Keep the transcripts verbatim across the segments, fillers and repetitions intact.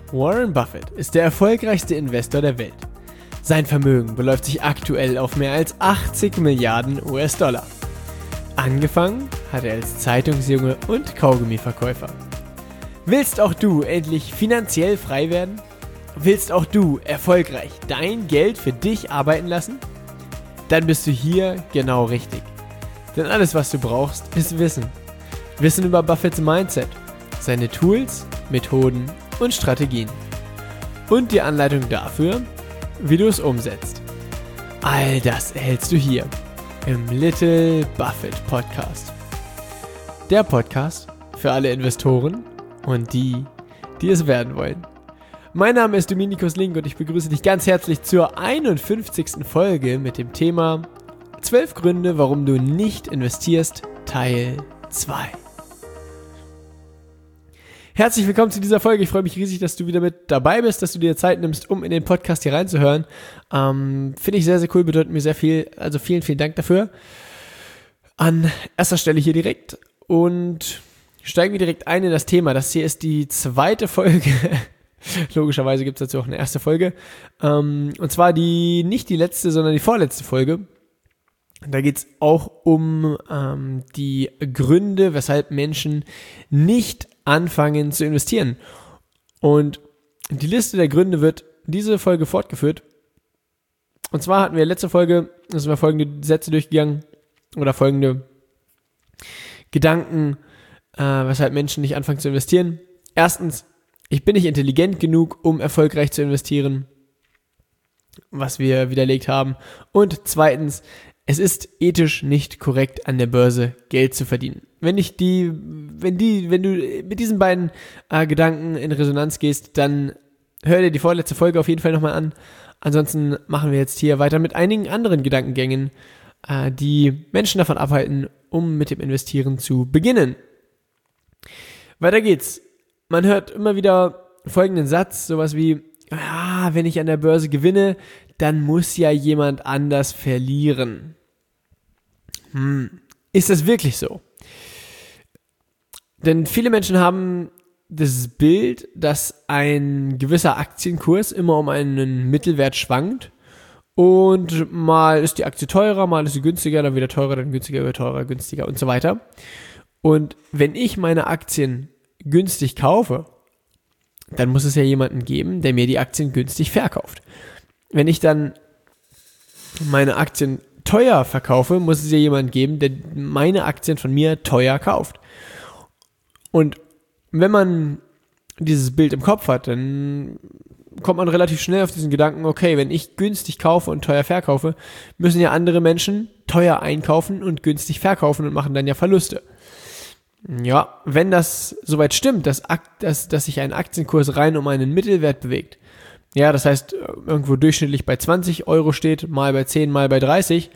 Warren Buffett ist der erfolgreichste Investor der Welt. Sein Vermögen beläuft sich aktuell auf mehr als achtzig Milliarden U S-Dollar. Angefangen hat er als Zeitungsjunge und Kaugummiverkäufer. Willst auch du endlich finanziell frei werden? Willst auch du erfolgreich dein Geld für dich arbeiten lassen? Dann bist du hier genau richtig. Denn alles, was du brauchst, ist Wissen. Wissen über Buffetts Mindset, seine Tools, Methoden und Strategien. Und die Anleitung dafür, wie du es umsetzt. All das erhältst du hier im Little Buffett Podcast. Der Podcast für alle Investoren und die, die es werden wollen. Mein Name ist Dominikus Link und ich begrüße dich ganz herzlich zur einundfünfzigsten Folge mit dem Thema zwölf Gründe, warum du nicht investierst, Teil zwei. Herzlich willkommen zu dieser Folge. Ich freue mich riesig, dass du wieder mit dabei bist, dass du dir Zeit nimmst, um in den Podcast hier reinzuhören. Ähm, Finde ich sehr, sehr cool, bedeutet mir sehr viel. Also vielen, vielen Dank dafür. An erster Stelle hier direkt und steigen wir direkt ein in das Thema. Das hier ist die zweite Folge. Logischerweise gibt es dazu auch eine erste Folge. Ähm, und zwar die nicht die letzte, sondern die vorletzte Folge. Da geht es auch um ähm, die Gründe, weshalb Menschen nicht anfangen zu investieren. Und die Liste der Gründe wird diese Folge fortgeführt. Und zwar hatten wir letzte Folge, da sind wir folgende Sätze durchgegangen oder folgende Gedanken, äh, weshalb Menschen nicht anfangen zu investieren. Erstens, ich bin nicht intelligent genug, um erfolgreich zu investieren, was wir widerlegt haben. Und zweitens, es ist ethisch nicht korrekt, an der Börse Geld zu verdienen. Wenn ich die, wenn die, wenn du mit diesen beiden äh, Gedanken in Resonanz gehst, dann hör dir die vorletzte Folge auf jeden Fall nochmal an. Ansonsten machen wir jetzt hier weiter mit einigen anderen Gedankengängen, äh, die Menschen davon abhalten, um mit dem Investieren zu beginnen. Weiter geht's. Man hört immer wieder folgenden Satz, sowas wie, ah, wenn ich an der Börse gewinne, dann muss ja jemand anders verlieren. Hm. Ist das wirklich so? Denn viele Menschen haben das Bild, dass ein gewisser Aktienkurs immer um einen Mittelwert schwankt und mal ist die Aktie teurer, mal ist sie günstiger, dann wieder teurer, dann günstiger, wieder teurer, günstiger und so weiter. Und wenn ich meine Aktien günstig kaufe, dann muss es ja jemanden geben, der mir die Aktien günstig verkauft. Wenn ich dann meine Aktien teuer verkaufe, muss es ja jemanden geben, der meine Aktien von mir teuer kauft. Und wenn man dieses Bild im Kopf hat, dann kommt man relativ schnell auf diesen Gedanken, okay, wenn ich günstig kaufe und teuer verkaufe, müssen ja andere Menschen teuer einkaufen und günstig verkaufen und machen dann ja Verluste. Ja, wenn das soweit stimmt, dass, dass, dass sich ein Aktienkurs rein um einen Mittelwert bewegt, ja, das heißt, irgendwo durchschnittlich bei zwanzig Euro steht, mal bei zehn, mal bei dreißig,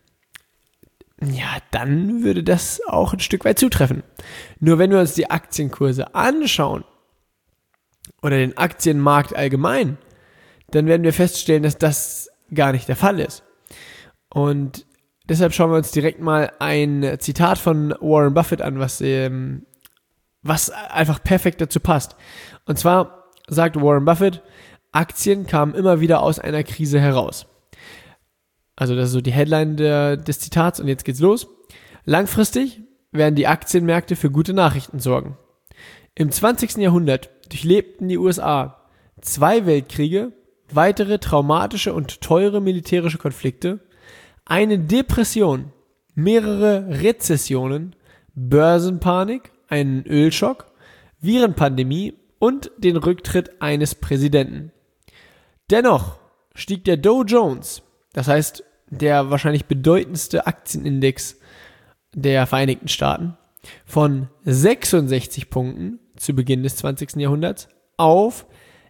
ja, dann würde das auch ein Stück weit zutreffen. Nur wenn wir uns die Aktienkurse anschauen oder den Aktienmarkt allgemein, dann werden wir feststellen, dass das gar nicht der Fall ist. Und deshalb schauen wir uns direkt mal ein Zitat von Warren Buffett an, was, ähm, was einfach perfekt dazu passt. Und zwar sagt Warren Buffett, Aktien kamen immer wieder aus einer Krise heraus. Also das ist so die Headline der, des Zitats und jetzt geht's los. Langfristig werden die Aktienmärkte für gute Nachrichten sorgen. Im zwanzigsten Jahrhundert durchlebten die U S A zwei Weltkriege, weitere traumatische und teure militärische Konflikte, eine Depression, mehrere Rezessionen, Börsenpanik, einen Ölschock, Virenpandemie und den Rücktritt eines Präsidenten. Dennoch stieg der Dow Jones, das heißt der wahrscheinlich bedeutendste Aktienindex der Vereinigten Staaten, von sechsundsechzig Punkten zu Beginn des zwanzigsten Jahrhunderts auf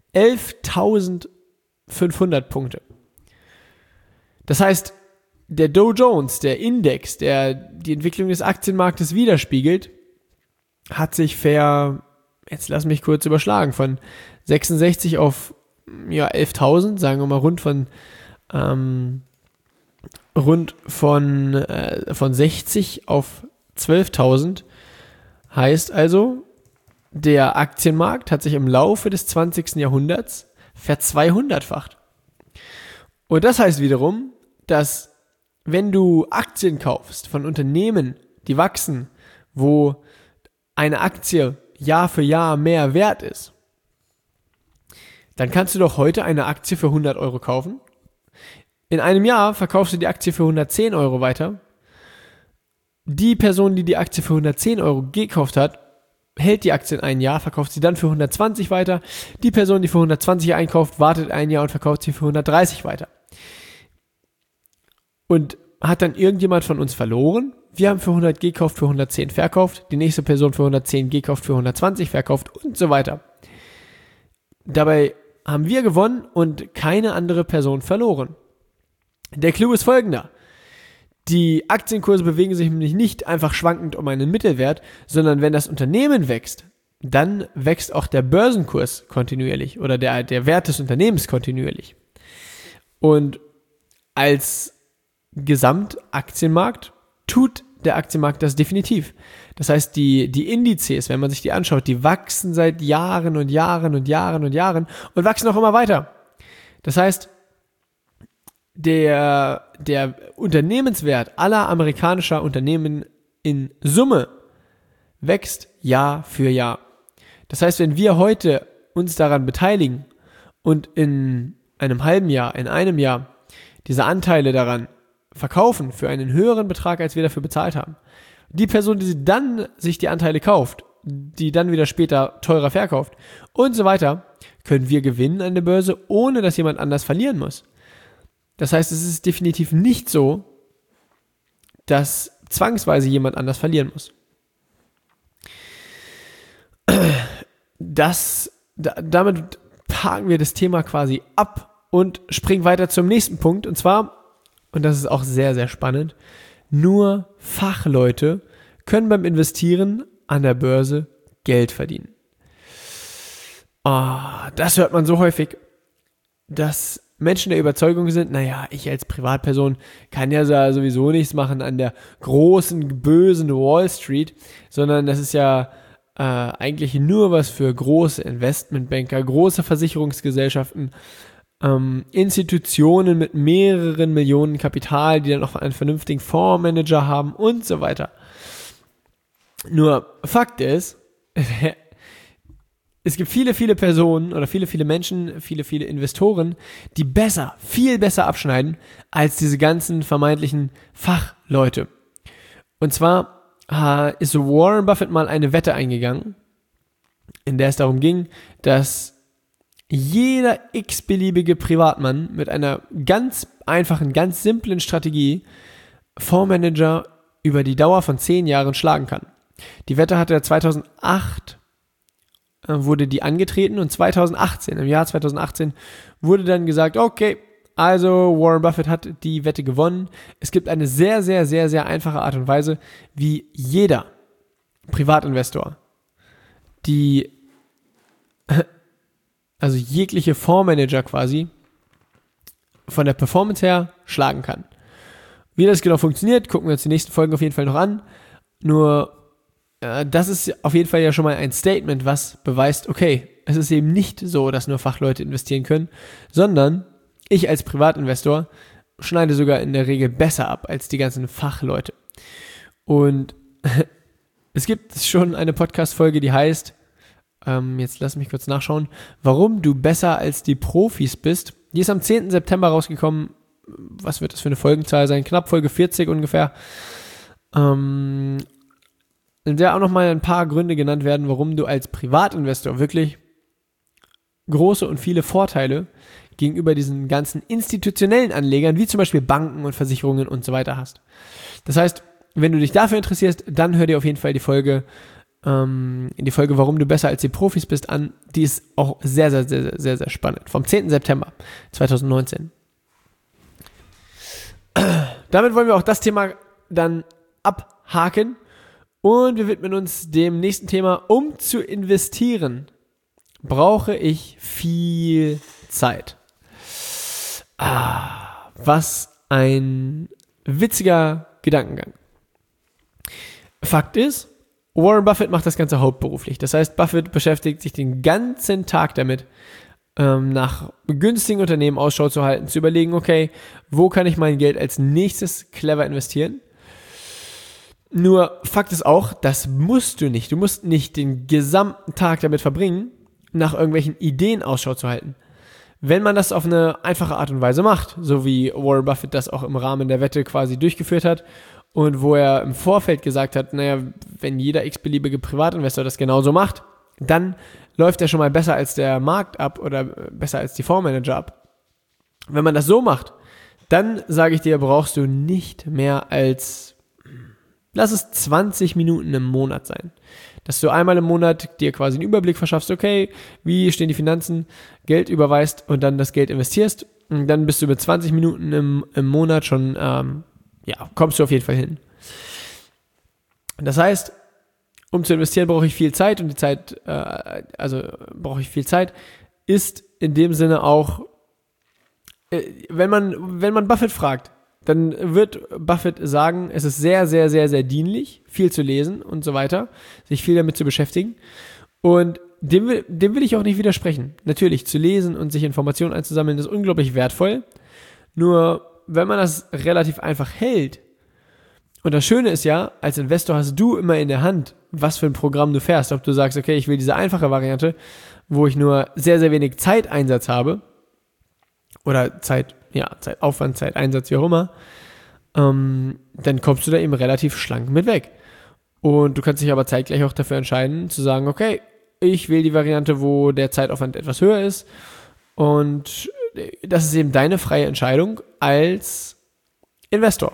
elftausendfünfhundert Punkte. Das heißt, der Dow Jones, der Index, der die Entwicklung des Aktienmarktes widerspiegelt, hat sich ver, jetzt lass mich kurz überschlagen, von sechsundsechzig auf ja, elftausend, sagen wir mal rund von ähm, rund von, äh, von sechzig auf zwölftausend, heißt also, der Aktienmarkt hat sich im Laufe des zwanzigsten Jahrhunderts verzweihundertfacht. Und das heißt wiederum, dass wenn du Aktien kaufst von Unternehmen, die wachsen, wo eine Aktie Jahr für Jahr mehr wert ist, dann kannst du doch heute eine Aktie für hundert Euro kaufen. In einem Jahr verkaufst du die Aktie für hundertzehn Euro weiter. Die Person, die die Aktie für hundertzehn Euro gekauft hat, hält die Aktie in ein Jahr, verkauft sie dann für hundertzwanzig weiter. Die Person, die für hundertzwanzig einkauft, wartet ein Jahr und verkauft sie für hundertdreißig weiter. Und hat dann irgendjemand von uns verloren? Wir haben für hundert gekauft, für hundertzehn verkauft. Die nächste Person für hundertzehn gekauft, für hundertzwanzig verkauft und so weiter. Dabei haben wir gewonnen und keine andere Person verloren. Der Clou ist folgender. Die Aktienkurse bewegen sich nämlich nicht einfach schwankend um einen Mittelwert, sondern wenn das Unternehmen wächst, dann wächst auch der Börsenkurs kontinuierlich oder der, der Wert des Unternehmens kontinuierlich. Und als Gesamtaktienmarkt tut der Aktienmarkt das definitiv. Das heißt, die, die Indizes, wenn man sich die anschaut, die wachsen seit Jahren und Jahren und Jahren und Jahren und wachsen auch immer weiter. Das heißt, der, der Unternehmenswert aller amerikanischer Unternehmen in Summe wächst Jahr für Jahr. Das heißt, wenn wir heute uns daran beteiligen und in einem halben Jahr, in einem Jahr diese Anteile daran verkaufen für einen höheren Betrag, als wir dafür bezahlt haben, die Person, die dann sich die Anteile kauft, die dann wieder später teurer verkauft und so weiter, können wir gewinnen an der Börse, ohne dass jemand anders verlieren muss. Das heißt, es ist definitiv nicht so, dass zwangsweise jemand anders verlieren muss. Das, da, damit parken wir das Thema quasi ab und springen weiter zum nächsten Punkt. Und zwar, und das ist auch sehr, sehr spannend, nur Fachleute können beim Investieren an der Börse Geld verdienen. Oh, das hört man so häufig, dass Menschen der Überzeugung sind, naja, ich als Privatperson kann ja sowieso nichts machen an der großen, bösen Wall Street, sondern das ist ja äh, eigentlich nur was für große Investmentbanker, große Versicherungsgesellschaften, ähm, Institutionen mit mehreren Millionen Kapital, die dann auch einen vernünftigen Fondsmanager haben und so weiter. Nur Fakt ist, es gibt viele, viele Personen oder viele, viele Menschen, viele, viele Investoren, die besser, viel besser abschneiden als diese ganzen vermeintlichen Fachleute. Und zwar äh, ist Warren Buffett mal eine Wette eingegangen, in der es darum ging, dass jeder x-beliebige Privatmann mit einer ganz einfachen, ganz simplen Strategie Fondsmanager über die Dauer von zehn Jahren schlagen kann. Die Wette hat er zweitausendacht wurde die angetreten und zweitausendachtzehn, im Jahr zweitausendachtzehn, wurde dann gesagt, okay, also Warren Buffett hat die Wette gewonnen. Es gibt eine sehr, sehr, sehr, sehr einfache Art und Weise, wie jeder Privatinvestor die, also jegliche Fondsmanager quasi, von der Performance her schlagen kann. Wie das genau funktioniert, gucken wir uns die nächsten Folgen auf jeden Fall noch an. Nur das ist auf jeden Fall ja schon mal ein Statement, was beweist, okay, es ist eben nicht so, dass nur Fachleute investieren können, sondern ich als Privatinvestor schneide sogar in der Regel besser ab als die ganzen Fachleute. Und es gibt schon eine Podcast-Folge, die heißt, ähm, jetzt lass mich kurz nachschauen, warum du besser als die Profis bist. Die ist am zehnten September rausgekommen. Was wird das für eine Folgenzahl sein? Knapp Folge vierzig ungefähr. Ähm... in der auch nochmal ein paar Gründe genannt werden, warum du als Privatinvestor wirklich große und viele Vorteile gegenüber diesen ganzen institutionellen Anlegern, wie zum Beispiel Banken und Versicherungen und so weiter hast. Das heißt, wenn du dich dafür interessierst, dann hör dir auf jeden Fall die Folge, ähm, die Folge, warum du besser als die Profis bist, an. Die ist auch sehr, sehr, sehr, sehr, sehr spannend. Vom zehnten September zweitausendneunzehn. Damit wollen wir auch das Thema dann abhaken. Und wir widmen uns dem nächsten Thema. Um zu investieren, brauche ich viel Zeit. Ah, was ein witziger Gedankengang. Fakt ist, Warren Buffett macht das Ganze hauptberuflich. Das heißt, Buffett beschäftigt sich den ganzen Tag damit, ähm, nach günstigen Unternehmen Ausschau zu halten, zu überlegen, okay, wo kann ich mein Geld als nächstes clever investieren? Nur Fakt ist auch, das musst du nicht. Du musst nicht den gesamten Tag damit verbringen, nach irgendwelchen Ideen Ausschau zu halten. Wenn man das auf eine einfache Art und Weise macht, so wie Warren Buffett das auch im Rahmen der Wette quasi durchgeführt hat und wo er im Vorfeld gesagt hat, naja, wenn jeder x-beliebige Privatinvestor das genauso macht, dann läuft er schon mal besser als der Markt ab oder besser als die Fondsmanager ab. Wenn man das so macht, dann sage ich dir, brauchst du nicht mehr als, lass es zwanzig Minuten im Monat sein. Dass du einmal im Monat dir quasi einen Überblick verschaffst, okay, wie stehen die Finanzen, Geld überweist und dann das Geld investierst. Und dann bist du mit zwanzig Minuten im, im Monat schon, ähm, ja, kommst du auf jeden Fall hin. Das heißt, um zu investieren, brauche ich viel Zeit und die Zeit, äh, also brauche ich viel Zeit, ist in dem Sinne auch, äh, wenn man, wenn man Buffett fragt, dann wird Buffett sagen, es ist sehr, sehr, sehr, sehr dienlich, viel zu lesen und so weiter, sich viel damit zu beschäftigen. Und dem will, dem will ich auch nicht widersprechen. Natürlich, zu lesen und sich Informationen einzusammeln ist unglaublich wertvoll. Nur, wenn man das relativ einfach hält, und das Schöne ist ja, als Investor hast du immer in der Hand, was für ein Programm du fährst. Ob du sagst, okay, ich will diese einfache Variante, wo ich nur sehr, sehr wenig Zeiteinsatz habe, oder Zeit, ja, Zeitaufwand, Zeiteinsatz, wie auch immer, ähm, dann kommst du da eben relativ schlank mit weg. Und du kannst dich aber zeitgleich auch dafür entscheiden, zu sagen, okay, ich will die Variante, wo der Zeitaufwand etwas höher ist. Und das ist eben deine freie Entscheidung als Investor.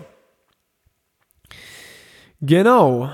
Genau.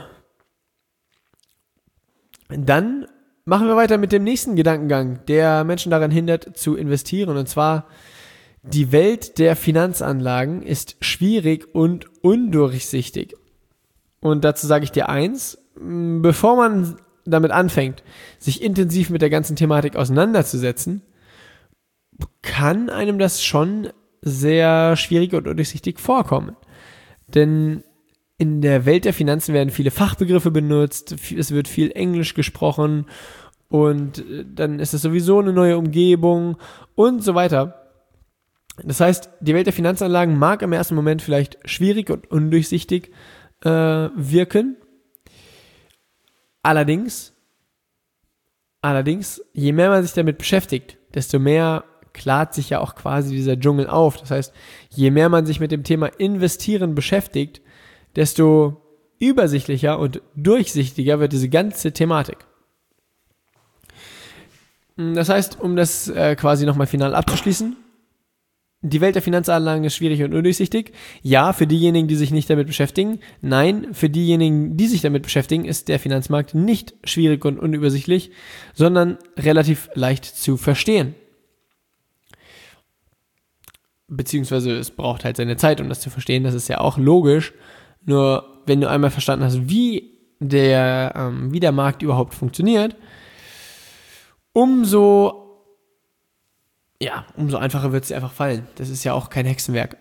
Dann machen wir weiter mit dem nächsten Gedankengang, der Menschen daran hindert, zu investieren. Und zwar, die Welt der Finanzanlagen ist schwierig und undurchsichtig. Und dazu sage ich dir eins, bevor man damit anfängt, sich intensiv mit der ganzen Thematik auseinanderzusetzen, kann einem das schon sehr schwierig und undurchsichtig vorkommen. Denn in der Welt der Finanzen werden viele Fachbegriffe benutzt, es wird viel Englisch gesprochen und dann ist es sowieso eine neue Umgebung und so weiter. Das heißt, die Welt der Finanzanlagen mag im ersten Moment vielleicht schwierig und undurchsichtig äh, wirken. Allerdings, allerdings, je mehr man sich damit beschäftigt, desto mehr klart sich ja auch quasi dieser Dschungel auf. Das heißt, je mehr man sich mit dem Thema Investieren beschäftigt, desto übersichtlicher und durchsichtiger wird diese ganze Thematik. Das heißt, um das äh, quasi nochmal final abzuschließen, die Welt der Finanzanlagen ist schwierig und undurchsichtig. Ja, für diejenigen, die sich nicht damit beschäftigen. Nein, für diejenigen, die sich damit beschäftigen, ist der Finanzmarkt nicht schwierig und unübersichtlich, sondern relativ leicht zu verstehen. Beziehungsweise es braucht halt seine Zeit, um das zu verstehen. Das ist ja auch logisch. Nur wenn du einmal verstanden hast, wie der, ähm, wie der Markt überhaupt funktioniert, umso Ja, umso einfacher wird es dir einfach fallen. Das ist ja auch kein Hexenwerk.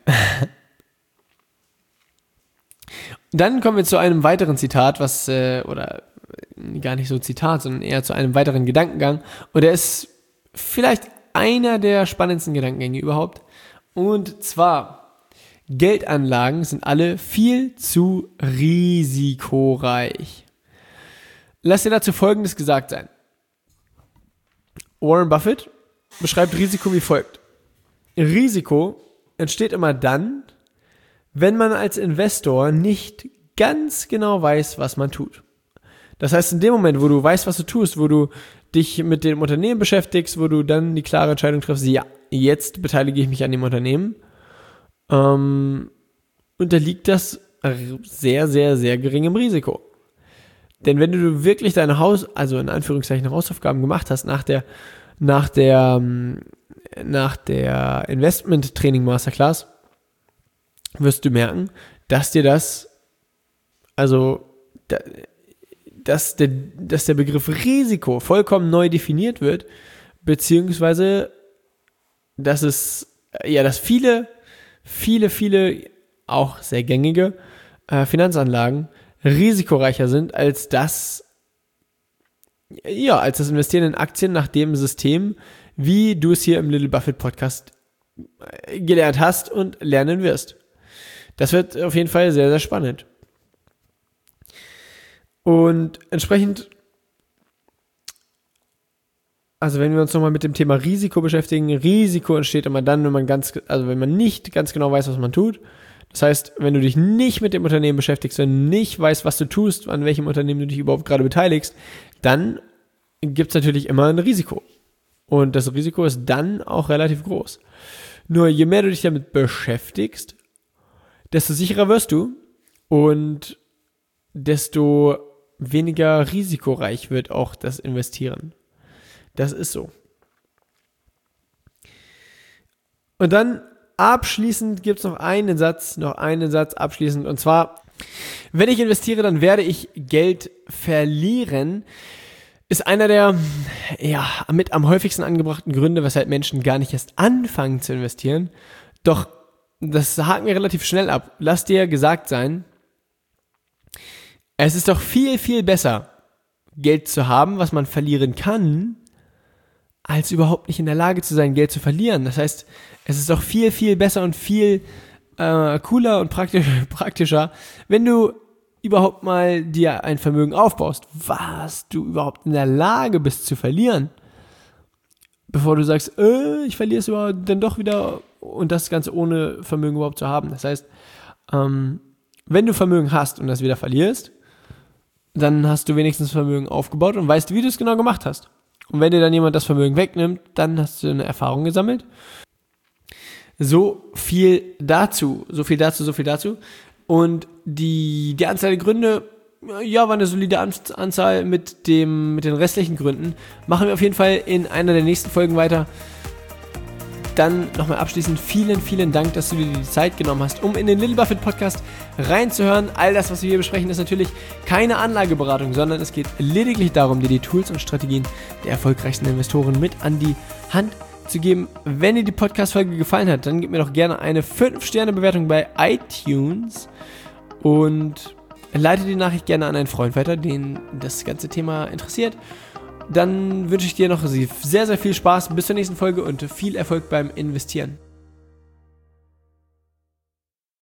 Dann kommen wir zu einem weiteren Zitat, was, äh, oder gar nicht so ein Zitat, sondern eher zu einem weiteren Gedankengang. Und der ist vielleicht einer der spannendsten Gedankengänge überhaupt. Und zwar, Geldanlagen sind alle viel zu risikoreich. Lass dir dazu Folgendes gesagt sein. Warren Buffett beschreibt Risiko wie folgt. Risiko entsteht immer dann, wenn man als Investor nicht ganz genau weiß, was man tut. Das heißt, in dem Moment, wo du weißt, was du tust, wo du dich mit dem Unternehmen beschäftigst, wo du dann die klare Entscheidung triffst, ja, jetzt beteilige ich mich an dem Unternehmen, ähm, unterliegt das sehr, sehr, sehr geringem Risiko. Denn wenn du wirklich deine Haus, also in Anführungszeichen Hausaufgaben gemacht hast nach der nach der nach der Investment Training Masterclass, wirst du merken, dass dir das, also dass der, dass der Begriff Risiko vollkommen neu definiert wird, beziehungsweise dass es, ja, dass viele, viele, viele auch sehr gängige äh, Finanzanlagen risikoreicher sind als das, ja, als das Investieren in Aktien nach dem System, wie du es hier im Little Buffett Podcast gelernt hast und lernen wirst. Das wird auf jeden Fall sehr, sehr spannend. Und entsprechend, also wenn wir uns nochmal mit dem Thema Risiko beschäftigen, Risiko entsteht immer dann, wenn man ganz, also wenn man nicht ganz genau weiß, was man tut. Das heißt, wenn du dich nicht mit dem Unternehmen beschäftigst, wenn du nicht weißt, was du tust, an welchem Unternehmen du dich überhaupt gerade beteiligst, dann gibt es natürlich immer ein Risiko. Und das Risiko ist dann auch relativ groß. Nur je mehr du dich damit beschäftigst, desto sicherer wirst du und desto weniger risikoreich wird auch das Investieren. Das ist so. Und dann abschließend gibt es noch einen Satz, noch einen Satz abschließend. Und zwar, wenn ich investiere, dann werde ich Geld verlieren. Ist einer der ja, mit am häufigsten angebrachten Gründe, weshalb Menschen gar nicht erst anfangen zu investieren. Doch das haken wir relativ schnell ab. Lass dir gesagt sein, es ist doch viel, viel besser, Geld zu haben, was man verlieren kann, als überhaupt nicht in der Lage zu sein, Geld zu verlieren. Das heißt, es ist doch viel, viel besser und viel äh, cooler und praktisch, praktischer, wenn du überhaupt mal dir ein Vermögen aufbaust, was du überhaupt in der Lage bist zu verlieren, bevor du sagst, äh, ich verliere es überhaupt dann doch wieder und das Ganze ohne Vermögen überhaupt zu haben. Das heißt, ähm, wenn du Vermögen hast und das wieder verlierst, dann hast du wenigstens Vermögen aufgebaut und weißt, wie du es genau gemacht hast. Und wenn dir dann jemand das Vermögen wegnimmt, dann hast du eine Erfahrung gesammelt. So viel dazu, so viel dazu, so viel dazu. Und die, die Anzahl der Gründe, ja, war eine solide Anzahl mit dem, mit den restlichen Gründen. Machen wir auf jeden Fall in einer der nächsten Folgen weiter. Dann nochmal abschließend vielen, vielen Dank, dass du dir die Zeit genommen hast, um in den Little Buffett Podcast reinzuhören. All das, was wir hier besprechen, ist natürlich keine Anlageberatung, sondern es geht lediglich darum, dir die Tools und Strategien der erfolgreichsten Investoren mit an die Hand zu geben. Wenn dir die Podcast-Folge gefallen hat, dann gib mir doch gerne eine fünf Sterne Bewertung bei iTunes und leite die Nachricht gerne an einen Freund weiter, den das ganze Thema interessiert. Dann wünsche ich dir noch sehr, sehr viel Spaß bis zur nächsten Folge und viel Erfolg beim Investieren.